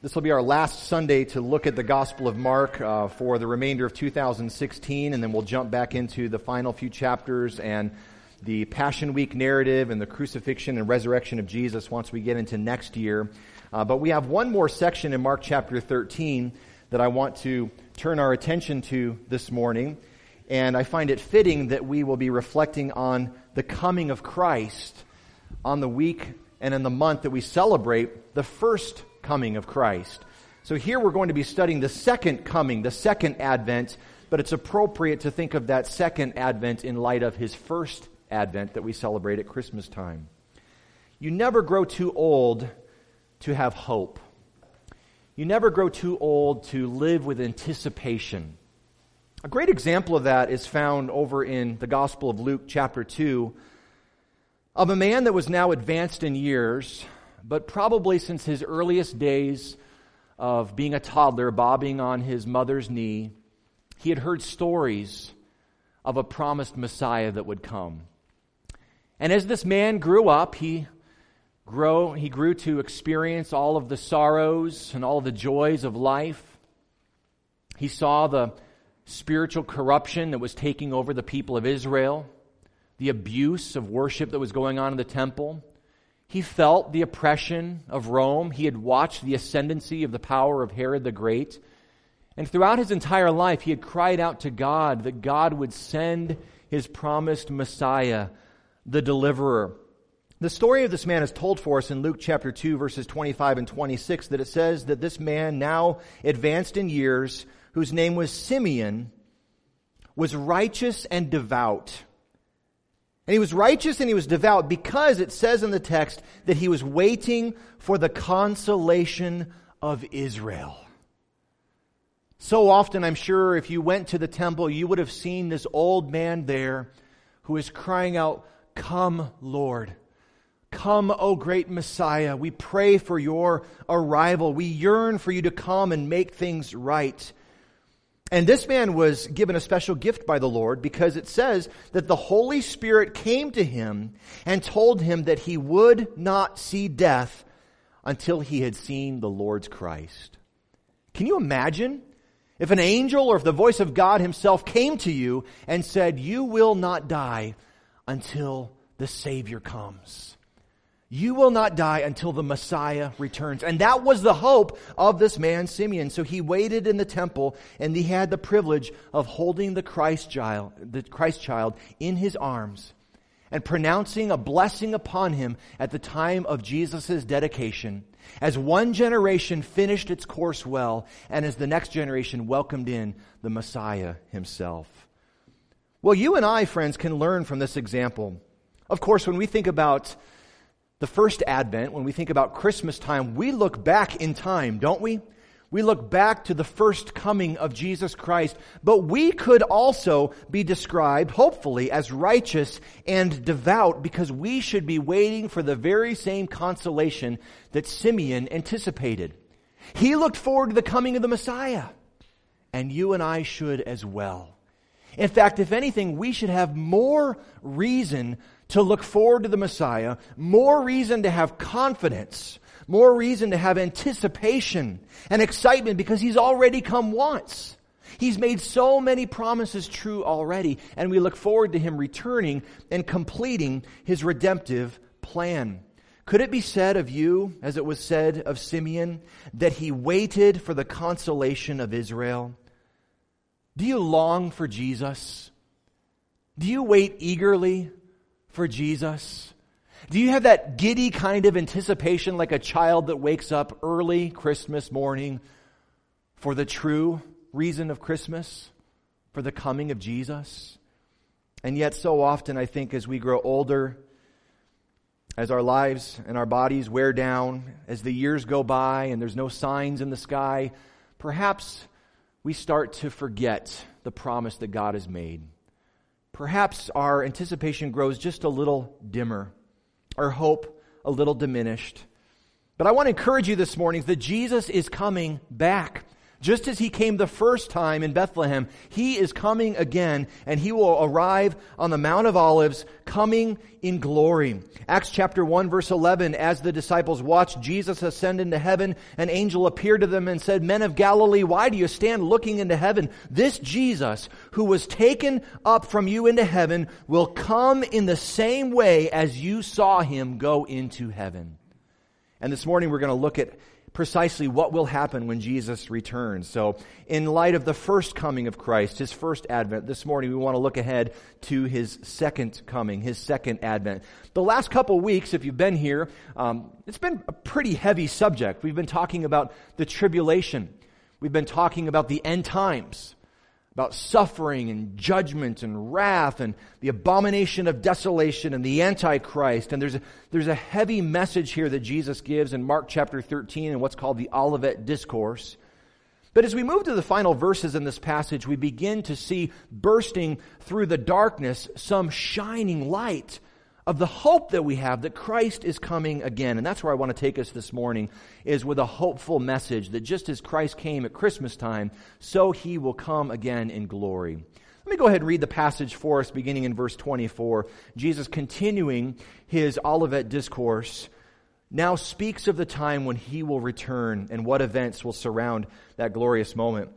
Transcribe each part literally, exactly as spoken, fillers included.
This will be our last Sunday to look at the Gospel of Mark uh, for the remainder of two thousand sixteen, and then we'll jump back into the final few chapters and the Passion Week narrative and the crucifixion and resurrection of Jesus once we get into next year. Uh, but we have one more section in Mark chapter thirteen that I want to turn our attention to this morning, and I find it fitting that we will be reflecting on the coming of Christ on the week and in the month that we celebrate the first coming of Christ. So here we're going to be studying the second coming, the second advent, but it's appropriate to think of that second advent in light of his first advent that we celebrate at Christmas time. You never grow too old to have hope. You never grow too old to live with anticipation. A great example of that is found over in the Gospel of Luke chapter two, of a man that was now advanced in years, but probably since his earliest days of being a toddler, bobbing on his mother's knee, he had heard stories of a promised Messiah that would come. And as this man grew up, he grow, he grew to experience all of the sorrows and all of the joys of life. He saw the spiritual corruption that was taking over the people of Israel, the abuse of worship that was going on in the temple. He felt the oppression of Rome. He had watched the ascendancy of the power of Herod the Great. And throughout his entire life, he had cried out to God that God would send his promised Messiah, the deliverer. The story of this man is told for us in Luke chapter two, verses twenty-five and twenty-six, that it says that this man, now advanced in years, whose name was Simeon, was righteous and devout. And he was righteous and he was devout because it says in the text that he was waiting for the consolation of Israel. So often, I'm sure, if you went to the temple, you would have seen this old man there who is crying out, "Come, Lord. Come, O great Messiah. We pray for your arrival. We yearn for you to come and make things right." And this man was given a special gift by the Lord because it says that the Holy Spirit came to him and told him that he would not see death until he had seen the Lord's Christ. Can you imagine if an angel or if the voice of God himself came to you and said, "You will not die until the Savior comes. You will not die until the Messiah returns." And that was the hope of this man, Simeon. So he waited in the temple, and he had the privilege of holding the Christ child, the Christ child in his arms and pronouncing a blessing upon him at the time of Jesus' dedication, as one generation finished its course well, and as the next generation welcomed in the Messiah himself. Well, you and I, friends, can learn from this example. Of course, when we think about the first Advent, when we think about Christmas time, we look back in time, don't we? We look back to the first coming of Jesus Christ. But we could also be described, hopefully, as righteous and devout because we should be waiting for the very same consolation that Simeon anticipated. He looked forward to the coming of the Messiah, and you and I should as well. In fact, if anything, we should have more reason to look forward to the Messiah, more reason to have confidence, more reason to have anticipation and excitement because he's already come once. He's made so many promises true already, and we look forward to him returning and completing his redemptive plan. Could it be said of you, as it was said of Simeon, that he waited for the consolation of Israel? Do you long for Jesus? Do you wait eagerly for Jesus? Do you have that giddy kind of anticipation like a child that wakes up early Christmas morning for the true reason of Christmas, for the coming of Jesus? And yet so often I think as we grow older, as our lives and our bodies wear down, as the years go by and there's no signs in the sky, perhaps we start to forget the promise that God has made. Perhaps our anticipation grows just a little dimmer, our hope a little diminished. But I want to encourage you this morning that Jesus is coming back. Just as he came the first time in Bethlehem, he is coming again, and he will arrive on the Mount of Olives, coming in glory. Acts chapter one, verse eleven, as the disciples watched Jesus ascend into heaven, an angel appeared to them and said, "Men of Galilee, why do you stand looking into heaven? This Jesus, who was taken up from you into heaven, will come in the same way as you saw him go into heaven." And this morning we're going to look at precisely what will happen when Jesus returns. So, in light of the first coming of Christ, his first advent, this morning we want to look ahead to his second coming, his second advent. The last couple weeks, if you've been here, um, it's been a pretty heavy subject. We've been talking about the tribulation. We've been talking about the end times, about suffering and judgment and wrath and the abomination of desolation and the Antichrist. And there's a, there's a heavy message here that Jesus gives in Mark chapter thirteen in what's called the Olivet Discourse. But as we move to the final verses in this passage, we begin to see bursting through the darkness some shining light of the hope that we have that Christ is coming again. And that's where I want to take us this morning, is with a hopeful message that just as Christ came at Christmas time, so he will come again in glory. Let me go ahead and read the passage for us beginning in verse twenty-four. Jesus, continuing his Olivet Discourse, now speaks of the time when he will return and what events will surround that glorious moment.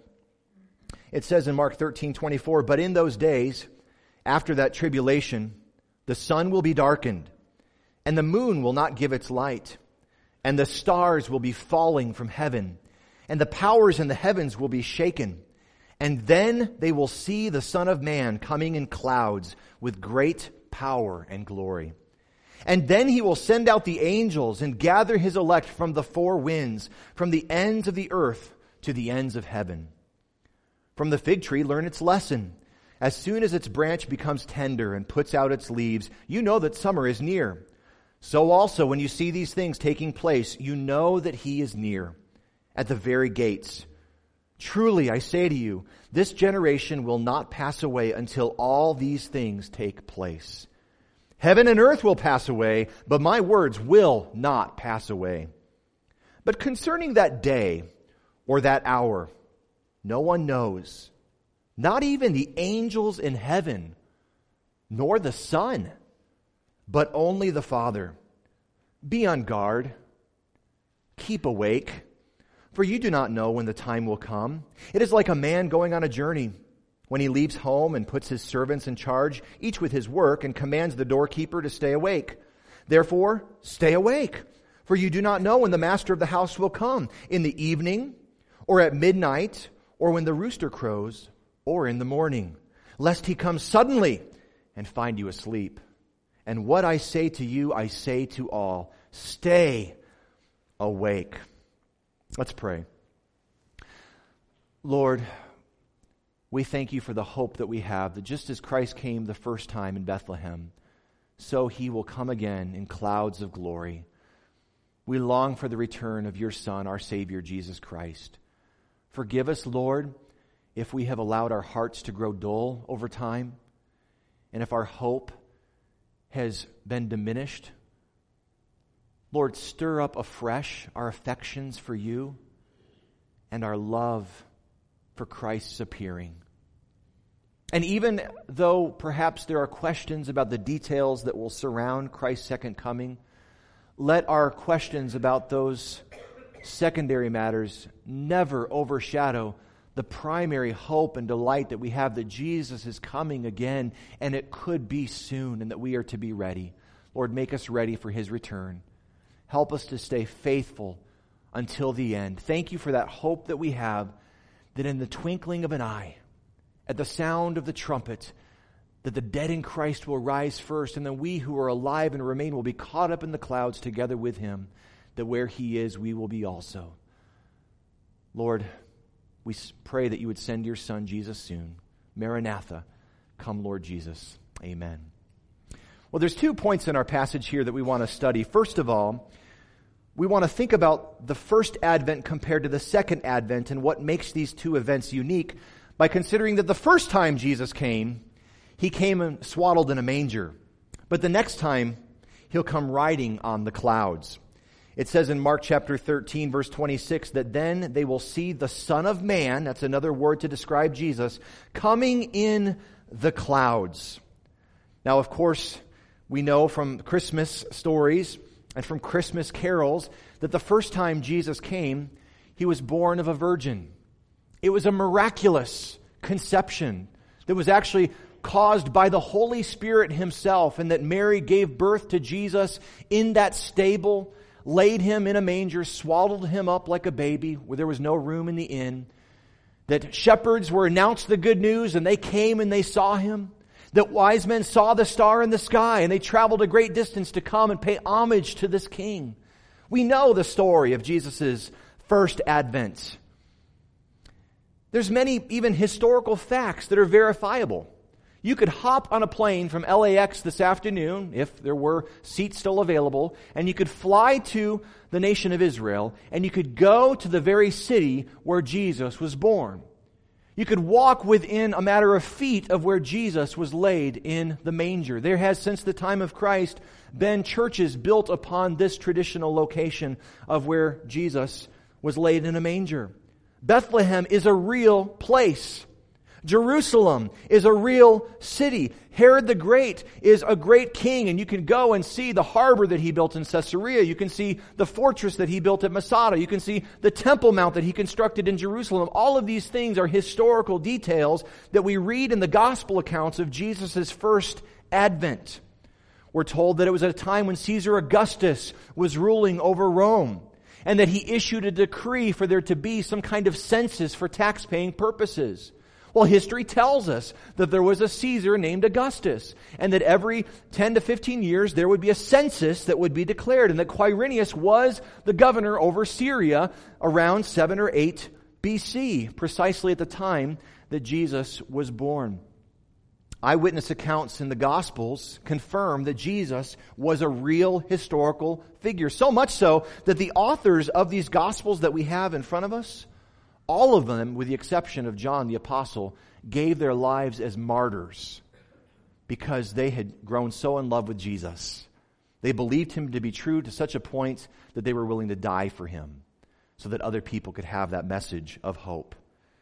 It says in Mark thirteen twenty-four, "But in those days, after that tribulation, the sun will be darkened, and the moon will not give its light, and the stars will be falling from heaven, and the powers in the heavens will be shaken. And then they will see the Son of Man coming in clouds with great power and glory. And then he will send out the angels and gather his elect from the four winds, from the ends of the earth to the ends of heaven. From the fig tree learn its lesson. As soon as its branch becomes tender and puts out its leaves, you know that summer is near. So also, when you see these things taking place, you know that he is near, at the very gates. Truly, I say to you, this generation will not pass away until all these things take place. Heaven and earth will pass away, but my words will not pass away. But concerning that day or that hour, no one knows, not even the angels in heaven, nor the Son, but only the Father. Be on guard. Keep awake, for you do not know when the time will come. It is like a man going on a journey, when he leaves home and puts his servants in charge, each with his work, and commands the doorkeeper to stay awake. Therefore, stay awake, for you do not know when the master of the house will come, in the evening, or at midnight, or when the rooster crows, or in the morning, lest he come suddenly and find you asleep. And what I say to you, I say to all, stay awake." Let's pray. Lord, we thank you for the hope that we have, that just as Christ came the first time in Bethlehem, so he will come again in clouds of glory. We long for the return of your Son, our Savior, Jesus Christ. Forgive us, Lord, if we have allowed our hearts to grow dull over time, and if our hope has been diminished. Lord, stir up afresh our affections for you and our love for Christ's appearing. And even though perhaps there are questions about the details that will surround Christ's second coming, let our questions about those secondary matters never overshadow the primary hope and delight that we have that Jesus is coming again, and it could be soon, and that we are to be ready. Lord, make us ready for his return. Help us to stay faithful until the end. Thank you for that hope that we have, that in the twinkling of an eye, at the sound of the trumpet, that the dead in Christ will rise first, and then we who are alive and remain will be caught up in the clouds together with him, that where he is, we will be also. Lord, we pray that you would send your Son, Jesus, soon. Maranatha, come Lord Jesus. Amen. Well, there's two points in our passage here that we want to study. First of all, we want to think about the first advent compared to the second advent and what makes these two events unique by considering that the first time Jesus came, he came swaddled in a manger. But the next time, he'll come riding on the clouds. It says in Mark chapter thirteen, verse twenty-six, that then they will see the Son of Man, that's another word to describe Jesus, coming in the clouds. Now, of course, we know from Christmas stories and from Christmas carols that the first time Jesus came, he was born of a virgin. It was a miraculous conception that was actually caused by the Holy Spirit himself, and that Mary gave birth to Jesus in that stable, laid him in a manger, swaddled him up like a baby where there was no room in the inn, that shepherds were announced the good news and they came and they saw him, that wise men saw the star in the sky and they traveled a great distance to come and pay homage to this king. We know the story of Jesus' first advent. There's many even historical facts that are verifiable. You could hop on a plane from L A X this afternoon, if there were seats still available, and you could fly to the nation of Israel, and you could go to the very city where Jesus was born. You could walk within a matter of feet of where Jesus was laid in the manger. There has, since the time of Christ, been churches built upon this traditional location of where Jesus was laid in a manger. Bethlehem is a real place. Jerusalem is a real city. Herod the Great is a great king, and you can go and see the harbor that he built in Caesarea. You can see the fortress that he built at Masada. You can see the Temple Mount that he constructed in Jerusalem. All of these things are historical details that we read in the gospel accounts of Jesus' first advent. We're told that it was at a time when Caesar Augustus was ruling over Rome, and that he issued a decree for there to be some kind of census for tax-paying purposes. Well, history tells us that there was a Caesar named Augustus, and that every ten to fifteen years there would be a census that would be declared, and that Quirinius was the governor over Syria around seven or eight B C, precisely at the time that Jesus was born. Eyewitness accounts in the Gospels confirm that Jesus was a real historical figure, so much so that the authors of these Gospels that we have in front of us, all of them, with the exception of John the Apostle, gave their lives as martyrs because they had grown so in love with Jesus. They believed him to be true to such a point that they were willing to die for him so that other people could have that message of hope.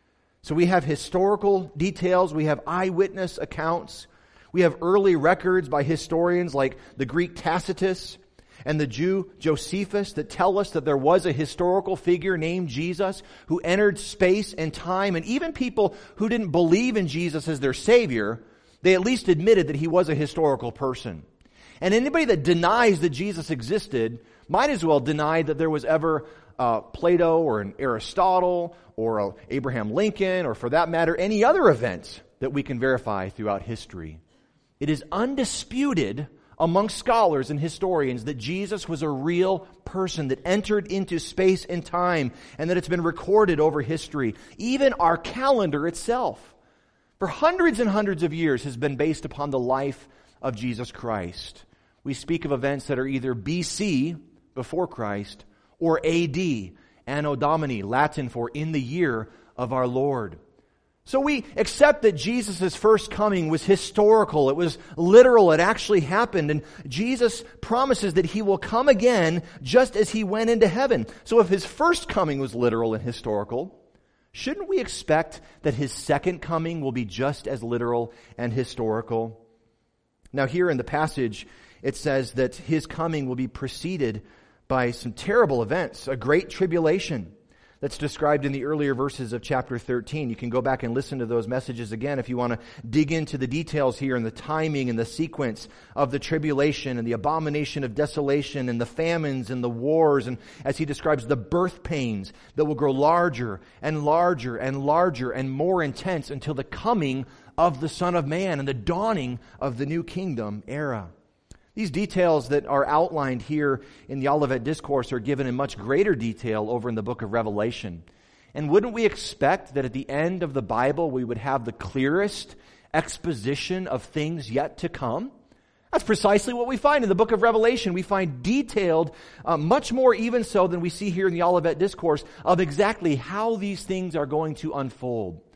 So we have historical details, we have eyewitness accounts, we have early records by historians like the Greek Tacitus and the Jew Josephus that tell us that there was a historical figure named Jesus who entered space and time, and even people who didn't believe in Jesus as their Savior, they at least admitted that he was a historical person. And anybody that denies that Jesus existed might as well deny that there was ever uh, Plato or an Aristotle or a Abraham Lincoln, or for that matter, any other event that we can verify throughout history. It is undisputed among scholars and historians that Jesus was a real person that entered into space and time, and that it's been recorded over history. Even our calendar itself, for hundreds and hundreds of years, has been based upon the life of Jesus Christ. We speak of events that are either B C, before Christ, or A D, Anno Domini, Latin for in the year of our Lord. So we accept that Jesus' first coming was historical. It was literal. It actually happened. And Jesus promises that he will come again just as he went into heaven. So if his first coming was literal and historical, shouldn't we expect that his second coming will be just as literal and historical? Now here in the passage, it says that his coming will be preceded by some terrible events, a great tribulation that's described in the earlier verses of chapter thirteen. You can go back and listen to those messages again if you want to dig into the details here and the timing and the sequence of the tribulation and the abomination of desolation and the famines and the wars, and as he describes the birth pains that will grow larger and larger and larger and more intense until the coming of the Son of Man and the dawning of the new kingdom era. These details that are outlined here in the Olivet Discourse are given in much greater detail over in the book of Revelation. And wouldn't we expect that at the end of the Bible we would have the clearest exposition of things yet to come? That's precisely what we find in the book of Revelation. We find detailed, uh, much more even so than we see here in the Olivet Discourse, of exactly how these things are going to unfold.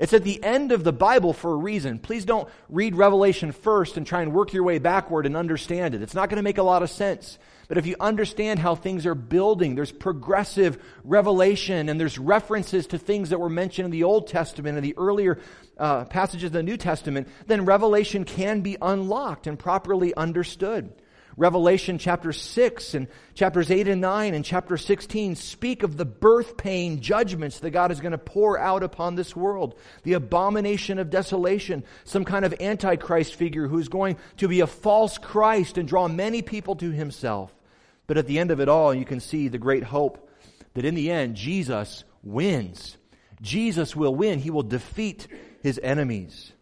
It's at the end of the Bible for a reason. Please don't read Revelation first and try and work your way backward and understand it. It's not going to make a lot of sense. But if you understand how things are building, there's progressive revelation and there's references to things that were mentioned in the Old Testament and the earlier uh, passages of the New Testament, then Revelation can be unlocked and properly understood. Revelation chapter six and chapters eight and nine and chapter sixteen speak of the birth pain judgments that God is going to pour out upon this world. The abomination of desolation, some kind of antichrist figure who's going to be a false Christ and draw many people to himself. But at the end of it all, you can see the great hope that in the end, Jesus wins. Jesus will win. He will defeat his enemies.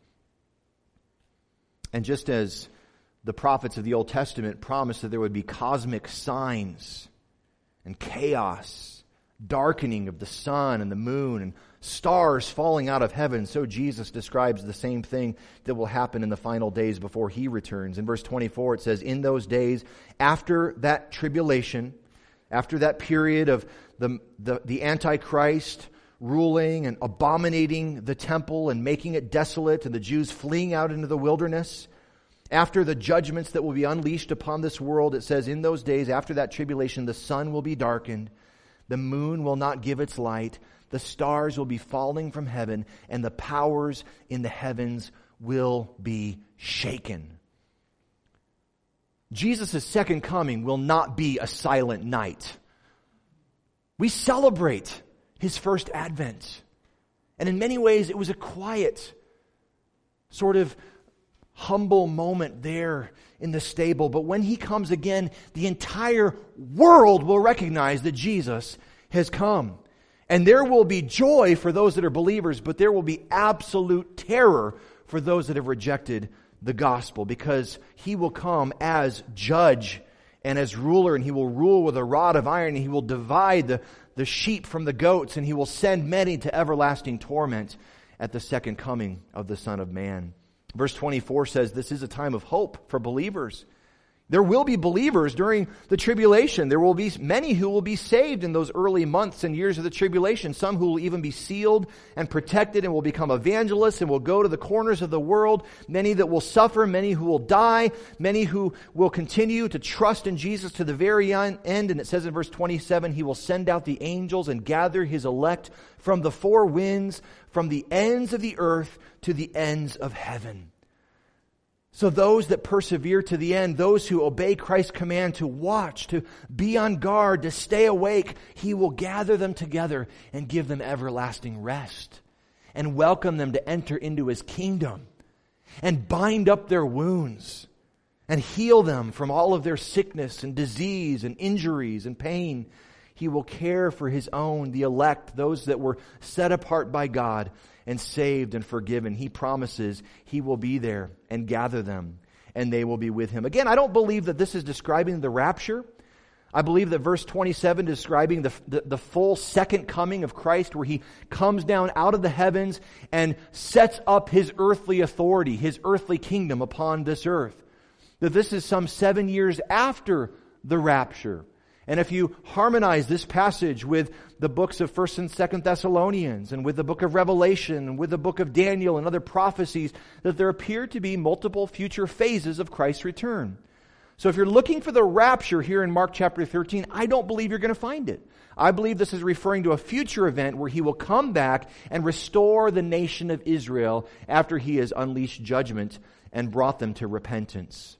And just as the prophets of the Old Testament promised that there would be cosmic signs and chaos, darkening of the sun and the moon and stars falling out of heaven, so Jesus describes the same thing that will happen in the final days before he returns. In verse twenty-four it says, in those days, after that tribulation, after that period of the, the, the Antichrist ruling and abominating the temple and making it desolate and the Jews fleeing out into the wilderness, after the judgments that will be unleashed upon this world, it says, in those days, after that tribulation, the sun will be darkened, the moon will not give its light, the stars will be falling from heaven, and the powers in the heavens will be shaken. Jesus' second coming will not be a silent night. We celebrate his first advent. And in many ways, it was a quiet, sort of humble moment there in the stable. But when he comes again, the entire world will recognize that Jesus has come. And there will be joy for those that are believers, but there will be absolute terror for those that have rejected the gospel, because he will come as judge and as ruler, and he will rule with a rod of iron, and he will divide the, the sheep from the goats, and he will send many to everlasting torment at the second coming of the Son of Man. Verse twenty-four says this is a time of hope for believers. There will be believers during the tribulation. There will be many who will be saved in those early months and years of the tribulation. Some who will even be sealed and protected and will become evangelists and will go to the corners of the world. Many that will suffer, many who will die, many who will continue to trust in Jesus to the very end. And it says in verse twenty-seven, he will send out the angels and gather his elect from the four winds, from the ends of the earth to the ends of heaven. So those that persevere to the end, those who obey Christ's command to watch, to be on guard, to stay awake, he will gather them together and give them everlasting rest and welcome them to enter into his kingdom and bind up their wounds and heal them from all of their sickness and disease and injuries and pain. He will care for his own, the elect, those that were set apart by God and saved and forgiven. He promises he will be there and gather them, and they will be with him. Again, I don't believe that this is describing the rapture. I believe that verse twenty-seven is describing the, the, the full second coming of Christ, where he comes down out of the heavens and sets up his earthly authority, his earthly kingdom upon this earth. That this is some seven years after the rapture. And if you harmonize this passage with the books of First and Second Thessalonians and with the book of Revelation and with the book of Daniel and other prophecies, that there appear to be multiple future phases of Christ's return. So if you're looking for the rapture here in Mark chapter thirteen, I don't believe you're going to find it. I believe this is referring to a future event where he will come back and restore the nation of Israel after he has unleashed judgment and brought them to repentance.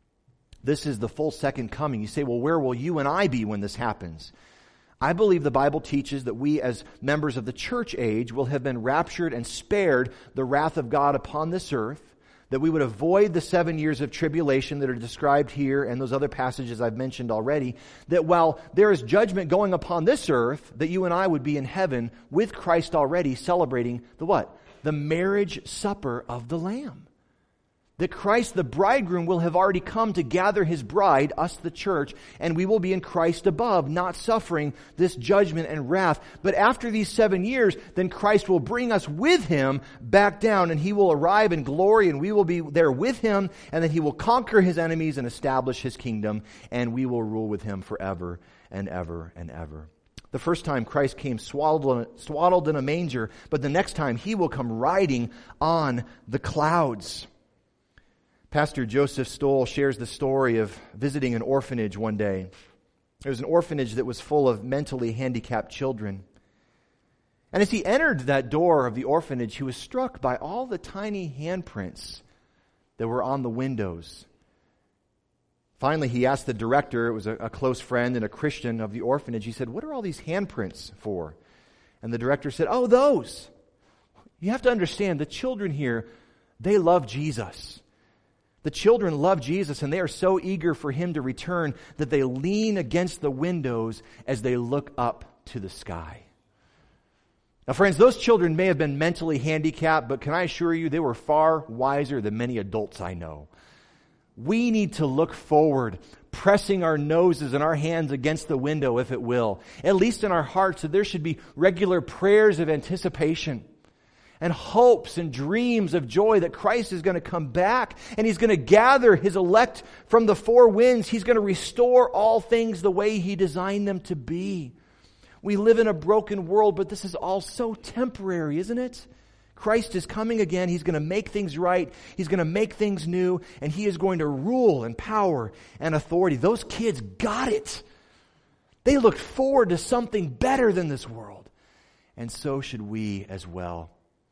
This is the full second coming. You say, well, where will you and I be when this happens? I believe the Bible teaches that we as members of the church age will have been raptured and spared the wrath of God upon this earth, that we would avoid the seven years of tribulation that are described here and those other passages I've mentioned already, that while there is judgment going upon this earth, that you and I would be in heaven with Christ already celebrating the what? The marriage supper of the Lamb. That Christ, the bridegroom, will have already come to gather his bride, us the church, and we will be in Christ above, not suffering this judgment and wrath. But after these seven years, then Christ will bring us with him back down, and he will arrive in glory, and we will be there with him, and then he will conquer his enemies and establish his kingdom, and we will rule with him forever and ever and ever. The first time Christ came swaddled, swaddled in a manger, but the next time he will come riding on the clouds. Pastor Joseph Stoll shares the story of visiting an orphanage one day. It was an orphanage that was full of mentally handicapped children. And as he entered that door of the orphanage, he was struck by all the tiny handprints that were on the windows. Finally, he asked the director, it was a, a close friend and a Christian of the orphanage, he said, "What are all these handprints for?" And the director said, "Oh, those. You have to understand, the children here, they love Jesus. The children love Jesus, and they are so eager for him to return that they lean against the windows as they look up to the sky." Now, friends, those children may have been mentally handicapped, but can I assure you, they were far wiser than many adults I know. We need to look forward, pressing our noses and our hands against the window, if it will, at least in our hearts, so there should be regular prayers of anticipation and hopes and dreams of joy that Christ is going to come back and he's going to gather his elect from the four winds. He's going to restore all things the way he designed them to be. We live in a broken world, but this is all so temporary, isn't it? Christ is coming again. He's going to make things right. He's going to make things new, and he is going to rule in power and authority. Those kids got it. They looked forward to something better than this world. And so should we as well.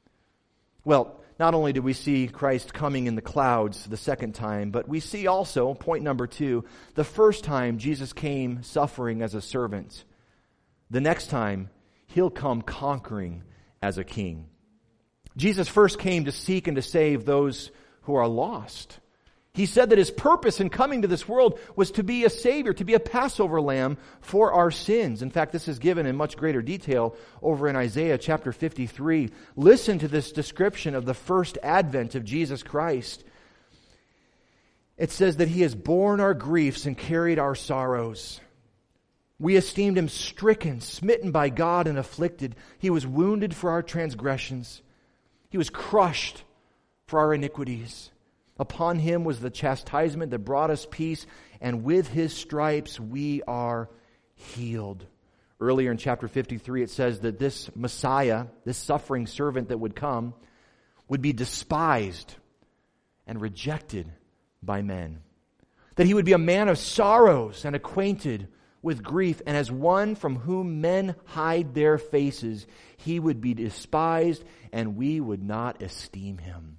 Well, not only do we see Christ coming in the clouds the second time, but we see also, point number two, the first time Jesus came suffering as a servant. The next time, he'll come conquering as a king. Jesus first came to seek and to save those who are lost. He said that his purpose in coming to this world was to be a Savior, to be a Passover lamb for our sins. In fact, this is given in much greater detail over in Isaiah chapter fifty-three. Listen to this description of the first advent of Jesus Christ. It says that he has borne our griefs and carried our sorrows. We esteemed him stricken, smitten by God, and afflicted. He was wounded for our transgressions. He was crushed for our iniquities. Upon him was the chastisement that brought us peace, and with his stripes we are healed. Earlier in chapter fifty-three, it says that this Messiah, this suffering servant that would come, would be despised and rejected by men. That he would be a man of sorrows and acquainted with grief, and as one from whom men hide their faces, he would be despised, and we would not esteem him.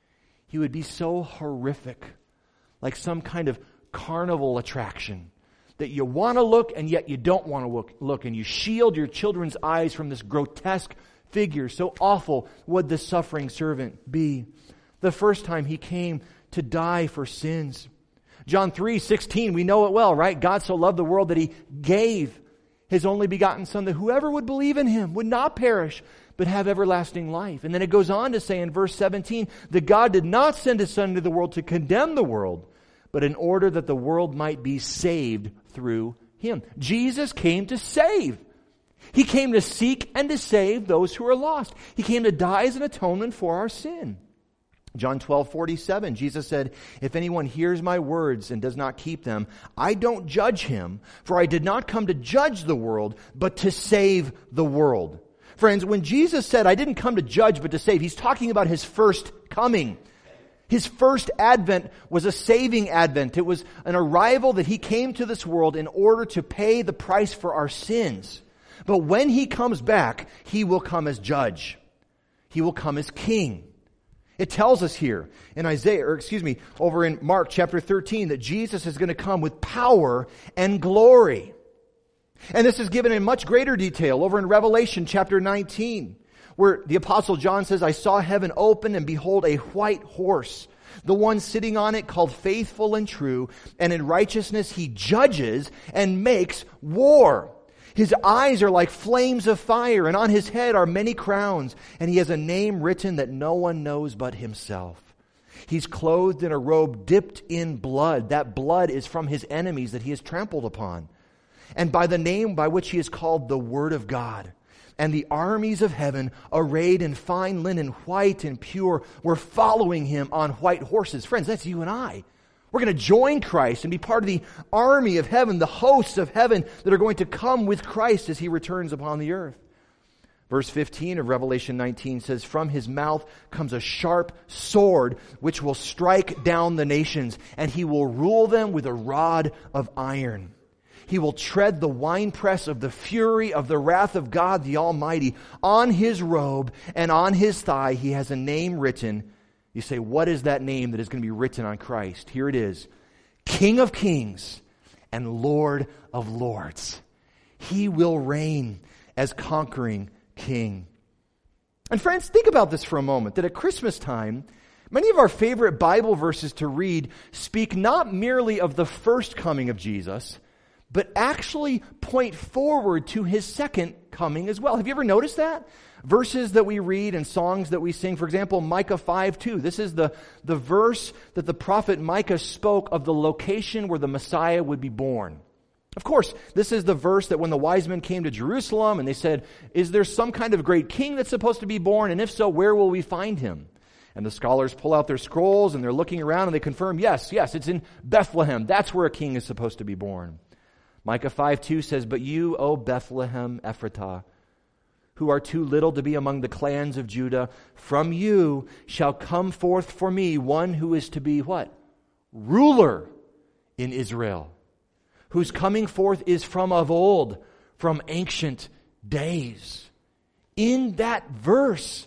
He would be so horrific, like some kind of carnival attraction, that you want to look and yet you don't want to look, look, and you shield your children's eyes from this grotesque figure. So awful would the suffering servant be. The first time he came to die for sins. John three sixteen, we know it well, right? God so loved the world that he gave his only begotten Son, that whoever would believe in him would not perish, but have everlasting life. And then it goes on to say in verse seventeen, that God did not send his Son into the world to condemn the world, but in order that the world might be saved through him. Jesus came to save. He came to seek and to save those who are lost. He came to die as an atonement for our sin. John twelve forty-seven, Jesus said, "If anyone hears my words and does not keep them, I don't judge him, for I did not come to judge the world, but to save the world." Friends, when Jesus said, "I didn't come to judge, but to save," he's talking about his first coming. His first advent was a saving advent. It was an arrival that he came to this world in order to pay the price for our sins. But when he comes back, he will come as judge. He will come as king. It tells us here in Isaiah, or excuse me, over in Mark chapter thirteen, that Jesus is going to come with power and glory. And this is given in much greater detail over in Revelation chapter nineteen, where the Apostle John says, "I saw heaven open, and behold a white horse. The one sitting on it called Faithful and True, and in righteousness he judges and makes war. His eyes are like flames of fire, and on his head are many crowns, and he has a name written that no one knows but himself. He's clothed in a robe dipped in blood. That blood is from his enemies that he has trampled upon. And by the name by which he is called the Word of God. And the armies of heaven, arrayed in fine linen, white and pure, were following him on white horses." Friends, that's you and I. We're going to join Christ and be part of the army of heaven, the hosts of heaven that are going to come with Christ as He returns upon the earth. Verse fifteen of Revelation nineteen says, "From His mouth comes a sharp sword which will strike down the nations, and He will rule them with a rod of iron. He will tread the winepress of the fury of the wrath of God the Almighty. On His robe and on His thigh He has a name written." You say, what is that name that is going to be written on Christ? Here it is. King of Kings and Lord of Lords. He will reign as conquering King. And friends, think about this for a moment, that at Christmas time, many of our favorite Bible verses to read speak not merely of the first coming of Jesus, but actually point forward to His second coming as well. Have you ever noticed that? Verses that we read and songs that we sing, for example, Micah five two. This is the, the verse that the prophet Micah spoke of the location where the Messiah would be born. Of course, this is the verse that when the wise men came to Jerusalem and they said, is there some kind of great king that's supposed to be born? And if so, where will we find him? And the scholars pull out their scrolls and they're looking around and they confirm, yes, yes, it's in Bethlehem. That's where a king is supposed to be born. Micah five two says, "But you, O Bethlehem Ephratah, who are too little to be among the clans of Judah, from you shall come forth for me one who is to be" what? Ruler in Israel, whose coming forth is from of old, from ancient days. In that verse,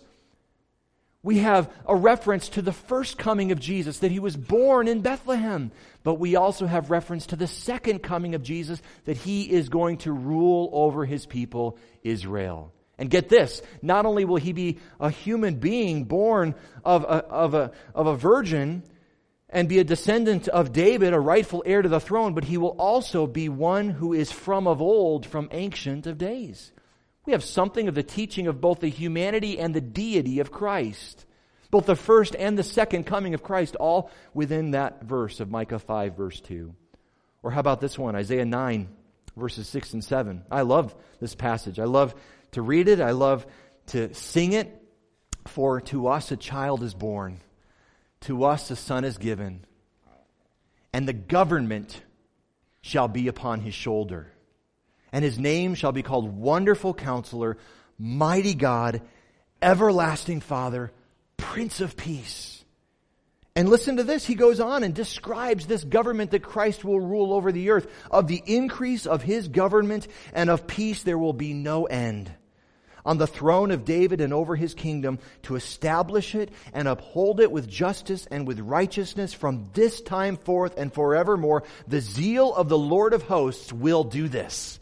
we have a reference to the first coming of Jesus, that He was born in Bethlehem. But we also have reference to the second coming of Jesus, that He is going to rule over His people, Israel. And get this, not only will He be a human being born of a, of a, of a virgin and be a descendant of David, a rightful heir to the throne, but He will also be one who is from of old, from ancient of days. We have something of the teaching of both the humanity and the deity of Christ. Both the first and the second coming of Christ, all within that verse of Micah five, verse two. Or how about this one, Isaiah nine, verses six and seven. I love this passage. I love to read it. I love to sing it. "For to us a child is born, to us a son is given, and the government shall be upon His shoulder. And His name shall be called Wonderful Counselor, Mighty God, Everlasting Father, Prince of Peace." And listen to this. He goes on and describes this government that Christ will rule over the earth. "Of the increase of His government and of peace there will be no end. On the throne of David and over His kingdom, to establish it and uphold it with justice and with righteousness from this time forth and forevermore. The zeal of the Lord of hosts will do this."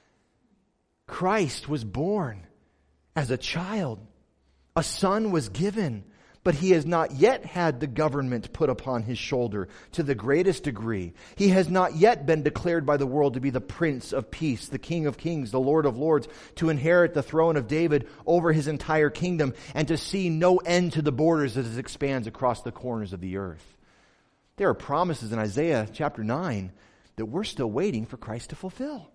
Christ was born as a child. A son was given, but He has not yet had the government put upon His shoulder to the greatest degree. He has not yet been declared by the world to be the Prince of Peace, the King of Kings, the Lord of Lords, to inherit the throne of David over His entire kingdom, and to see no end to the borders as it expands across the corners of the earth. There are promises in Isaiah chapter nine that we're still waiting for Christ to fulfill.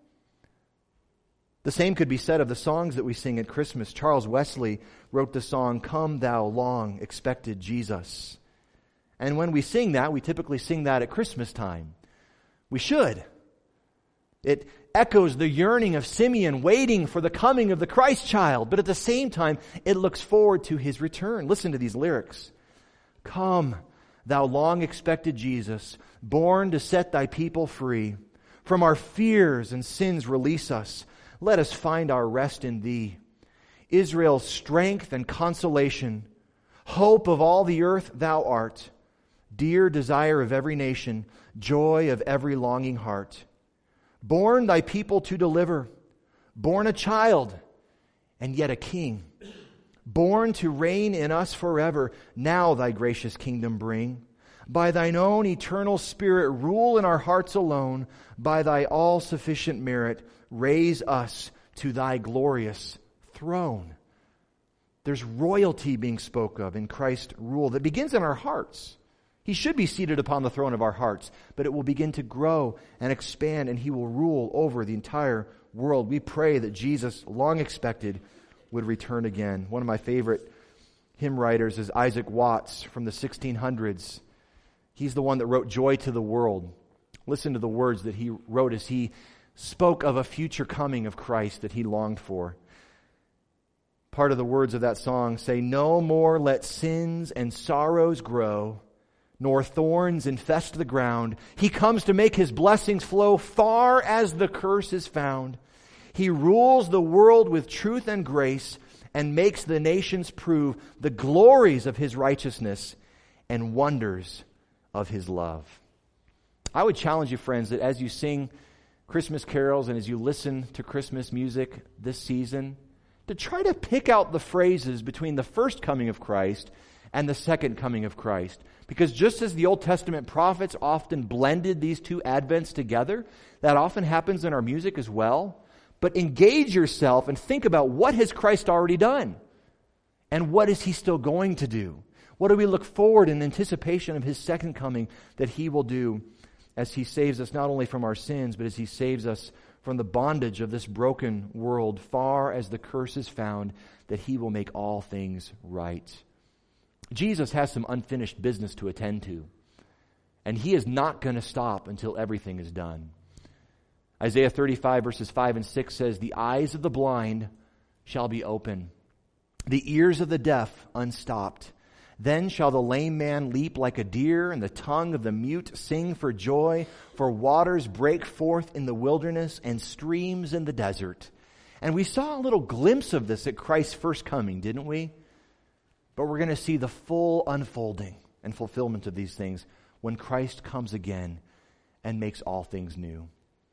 The same could be said of the songs that we sing at Christmas. Charles Wesley wrote the song, "Come Thou Long Expected Jesus." And when we sing that, we typically sing that at Christmas time. We should. It echoes the yearning of Simeon waiting for the coming of the Christ child, but at the same time, it looks forward to His return. Listen to these lyrics. "Come, Thou long expected Jesus, born to set Thy people free. From our fears and sins release us. Let us find our rest in Thee. Israel's strength and consolation, hope of all the earth Thou art, dear desire of every nation, joy of every longing heart. Born Thy people to deliver, born a child, and yet a king. Born to reign in us forever, now Thy gracious kingdom bring. By Thine own eternal Spirit, rule in our hearts alone. By Thy all-sufficient merit, raise us to Thy glorious throne." There's royalty being spoke of in Christ's rule that begins in our hearts. He should be seated upon the throne of our hearts, but it will begin to grow and expand, and He will rule over the entire world. We pray that Jesus, long expected, would return again. One of my favorite hymn writers is Isaac Watts from the sixteen hundreds. He's the one that wrote Joy to the World. Listen to the words that he wrote as he spoke of a future coming of Christ that he longed for. Part of the words of that song say, "No more let sins and sorrows grow, nor thorns infest the ground. He comes to make his blessings flow far as the curse is found. He rules the world with truth and grace and makes the nations prove the glories of his righteousness and wonders of his love." I would challenge you, friends, that as you sing Christmas carols and as you listen to Christmas music this season, to try to pick out the phrases between the first coming of Christ and the second coming of Christ. Because just as the Old Testament prophets often blended these two advents together, that often happens in our music as well. But engage yourself and think about, what has Christ already done? And what is he still going to do? What do we look forward in anticipation of his second coming that he will do as he saves us not only from our sins, but as he saves us from the bondage of this broken world, far as the curse is found, that he will make all things right. Jesus has some unfinished business to attend to, and he is not going to stop until everything is done. Isaiah thirty-five verses five and six says, "The eyes of the blind shall be open, the ears of the deaf unstopped. Then shall the lame man leap like a deer, and the tongue of the mute sing for joy. For waters break forth in the wilderness, and streams in the desert." And we saw a little glimpse of this at Christ's first coming, didn't we? But we're going to see the full unfolding and fulfillment of these things when Christ comes again and makes all things new.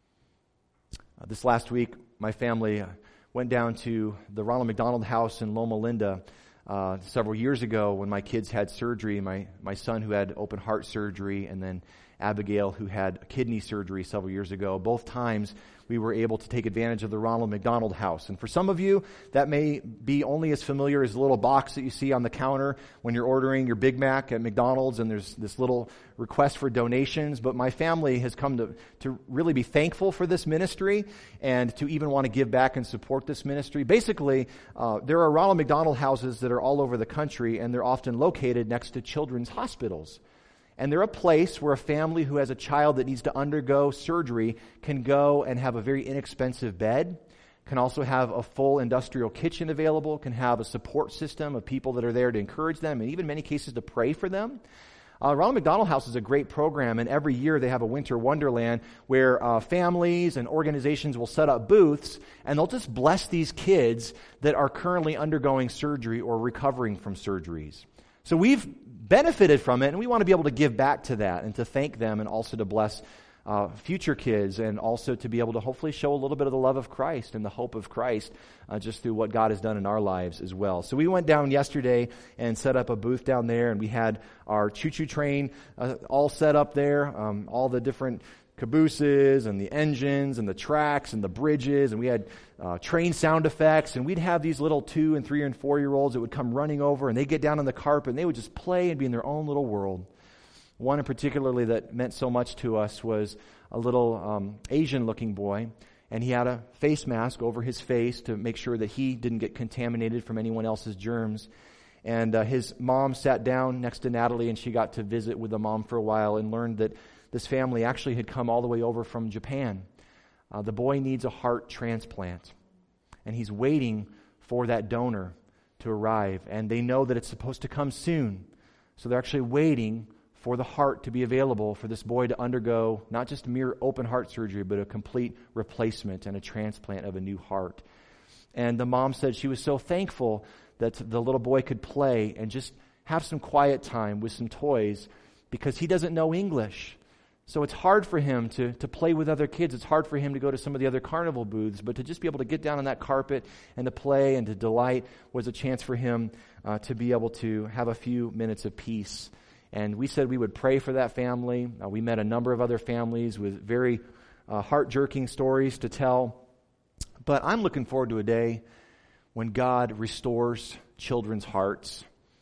Uh, this last week, my family uh, went down to the Ronald McDonald House in Loma Linda uh, several years ago when my kids had surgery. My, my son, who had open heart surgery, and then Abigail, who had kidney surgery several years ago. Both times we were able to take advantage of the Ronald McDonald House. And for some of you, that may be only as familiar as the little box that you see on the counter when you're ordering your Big Mac at McDonald's, and there's this little request for donations. But my family has come to, to really be thankful for this ministry and to even want to give back and support this ministry. Basically, uh, there are Ronald McDonald houses that are all over the country, and they're often located next to children's hospitals. And they're a place where a family who has a child that needs to undergo surgery can go and have a very inexpensive bed, can also have a full industrial kitchen available, can have a support system of people that are there to encourage them, and even in many cases to pray for them. Uh, Ronald McDonald House is a great program, and every year they have a winter wonderland where uh, families and organizations will set up booths, and they'll just bless these kids that are currently undergoing surgery or recovering from surgeries. So we've benefited from it, and we want to be able to give back to that and to thank them, and also to bless uh, future kids, and also to be able to hopefully show a little bit of the love of Christ and the hope of Christ uh, just through what God has done in our lives as well. So we went down yesterday and set up a booth down there, and we had our choo-choo train uh, all set up there, um, all the different cabooses and the engines and the tracks and the bridges, and we had uh, train sound effects, and we'd have these little two and three and four year olds that would come running over, and they'd get down on the carpet and they would just play and be in their own little world. One in particularly that meant so much to us was a little um, Asian looking boy, and he had a face mask over his face to make sure that he didn't get contaminated from anyone else's germs. And uh, his mom sat down next to Natalie, and she got to visit with the mom for a while and learned that this family actually had come all the way over from Japan. Uh, the boy needs a heart transplant, and he's waiting for that donor to arrive. And they know that it's supposed to come soon, so they're actually waiting for the heart to be available for this boy to undergo not just mere open heart surgery, but a complete replacement and a transplant of a new heart. And the mom said she was so thankful that the little boy could play and just have some quiet time with some toys, because he doesn't know English. So it's hard for him to, to play with other kids. It's hard for him to go to some of the other carnival booths. But to just be able to get down on that carpet and to play and to delight was a chance for him uh, to be able to have a few minutes of peace. And we said we would pray for that family. Uh, we met a number of other families with very uh, heart-jerking stories to tell. But I'm looking forward to a day when God restores children's hearts,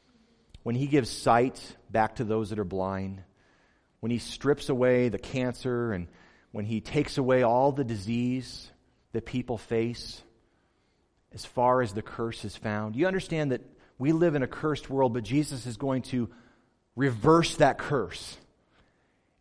when He gives sight back to those that are blind, when He strips away the cancer, and when He takes away all the disease that people face as far as the curse is found. You understand that we live in a cursed world, but Jesus is going to reverse that curse.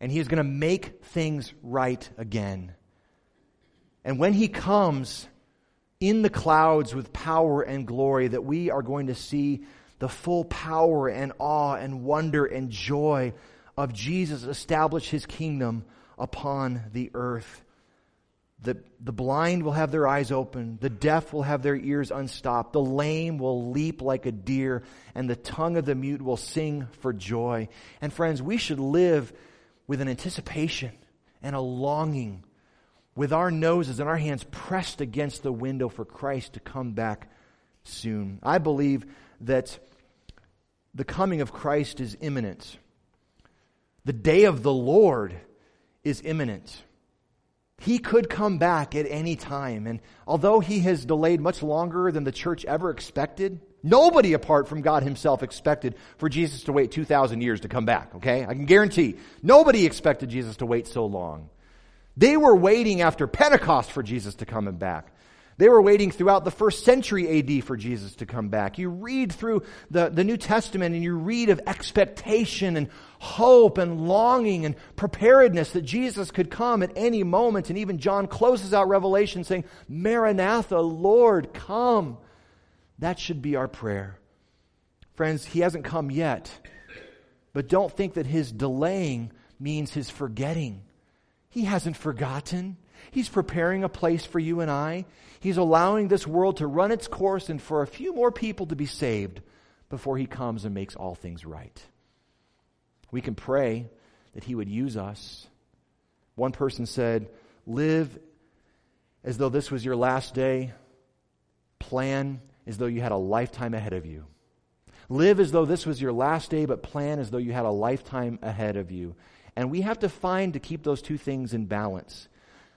and He is going to make things right again. And when He comes in the clouds with power and glory, that we are going to see the full power and awe and wonder and joy of Jesus establish His kingdom upon the earth. The, the blind will have their eyes open. The deaf will have their ears unstopped. The lame will leap like a deer. And the tongue of the mute will sing for joy. And friends, we should live with an anticipation and a longing, with our noses and our hands pressed against the window for Christ to come back soon. I believe that the coming of Christ is imminent. The day of the Lord is imminent. He could come back at any time. And although He has delayed much longer than the church ever expected, nobody apart from God Himself expected for Jesus to wait two thousand years to come back, okay? I can guarantee nobody expected Jesus to wait so long. They were waiting after Pentecost for Jesus to come back. They were waiting throughout the first century A D for Jesus to come back. You read through the, the New Testament and you read of expectation and hope and longing and preparedness that Jesus could come at any moment. And even John closes out Revelation saying, Maranatha, Lord, come. That should be our prayer. Friends, He hasn't come yet. But don't think that His delaying means His forgetting. He hasn't forgotten. He's preparing a place for you and I. He's allowing this world to run its course and for a few more people to be saved before He comes and makes all things right. We can pray that He would use us. One person said, live as though this was your last day. Plan as though you had a lifetime ahead of you. Live as though this was your last day, but plan as though you had a lifetime ahead of you. And we have to find to keep those two things in balance.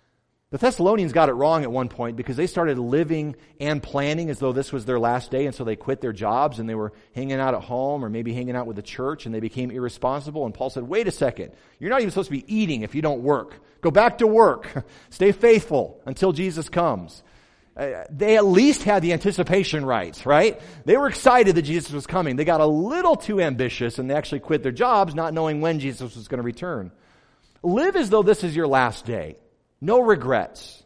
The Thessalonians got it wrong at one point because they started living and planning as though this was their last day, and so they quit their jobs and they were hanging out at home or maybe hanging out with the church, and they became irresponsible. And Paul said, wait a second, you're not even supposed to be eating if you don't work. Go back to work. Stay faithful until Jesus comes. Uh, they at least had the anticipation right, right? They were excited that Jesus was coming. They got a little too ambitious and they actually quit their jobs not knowing when Jesus was going to return. Live as though this is your last day. No regrets.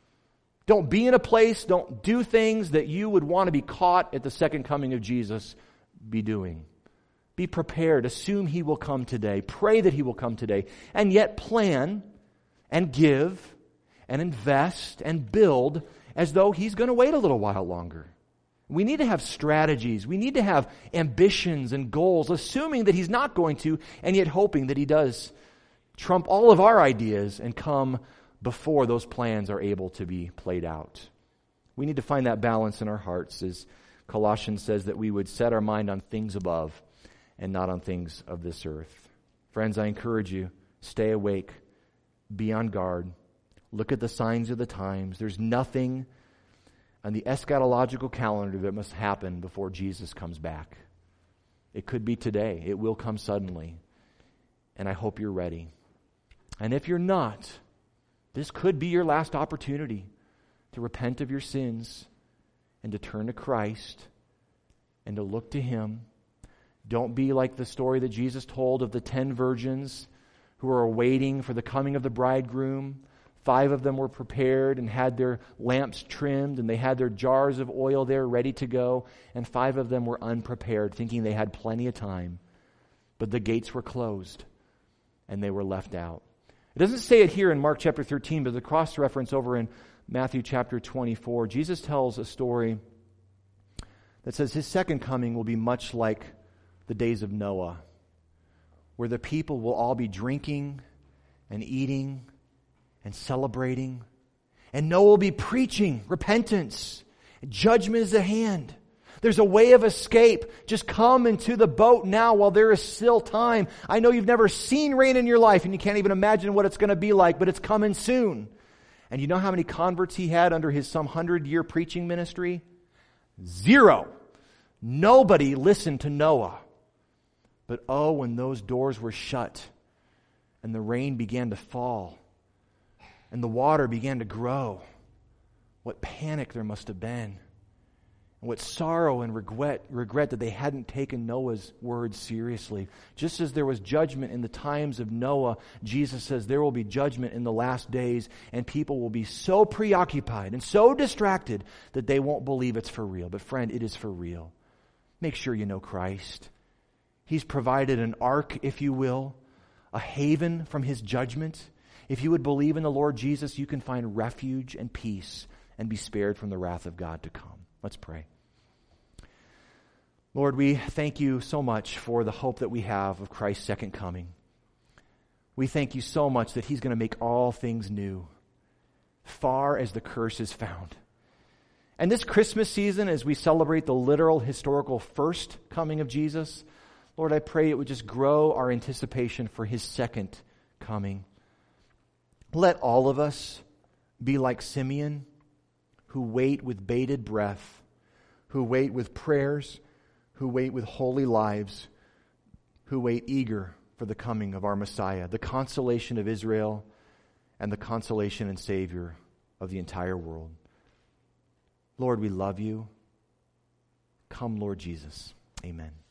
Don't be in a place, don't do things that you would want to be caught at the second coming of Jesus be doing. Be prepared. Assume He will come today. Pray that He will come today. And yet plan and give and invest and build as though He's going to wait a little while longer. We need to have strategies. We need to have ambitions and goals, assuming that He's not going to, and yet hoping that He does trump all of our ideas and come before those plans are able to be played out. We need to find that balance in our hearts, as Colossians says, that we would set our mind on things above and not on things of this earth. Friends, I encourage you, stay awake, be on guard, look at the signs of the times. There's nothing on the eschatological calendar that must happen before Jesus comes back. It could be today. It will come suddenly. And I hope you're ready. And if you're not, this could be your last opportunity to repent of your sins and to turn to Christ and to look to Him. Don't be like the story that Jesus told of the ten virgins who are waiting for the coming of the bridegroom. Five of them were prepared and had their lamps trimmed, and they had their jars of oil there ready to go. And five of them were unprepared, thinking they had plenty of time. But the gates were closed, and they were left out. It doesn't say it here in Mark chapter thirteen, but the cross-reference over in Matthew chapter twenty-four, Jesus tells a story that says His second coming will be much like the days of Noah, where the people will all be drinking and eating and celebrating. And Noah will be preaching repentance. Judgment is at hand. There's a way of escape. Just come into the boat now while there is still time. I know you've never seen rain in your life and you can't even imagine what it's going to be like, but it's coming soon. And you know how many converts he had under his some hundred-year preaching ministry? Zero. Nobody listened to Noah. But oh, when those doors were shut and the rain began to fall and the water began to grow, what panic there must have been. And what sorrow and regret, regret that they hadn't taken Noah's words seriously. Just as there was judgment in the times of Noah, Jesus says there will be judgment in the last days, and people will be so preoccupied and so distracted that they won't believe it's for real. But friend, it is for real. Make sure you know Christ. He's provided an ark, if you will, a haven from His judgment. If you would believe in the Lord Jesus, you can find refuge and peace and be spared from the wrath of God to come. Let's pray. Lord, we thank you so much for the hope that we have of Christ's second coming. We thank you so much that He's going to make all things new, far as the curse is found. And this Christmas season, as we celebrate the literal, historical first coming of Jesus, Lord, I pray it would just grow our anticipation for His second coming. Let all of us be like Simeon, who wait with bated breath, who wait with prayers, who wait with holy lives, who wait eager for the coming of our Messiah, the consolation of Israel and the consolation and Savior of the entire world. Lord, we love you. Come, Lord Jesus. Amen.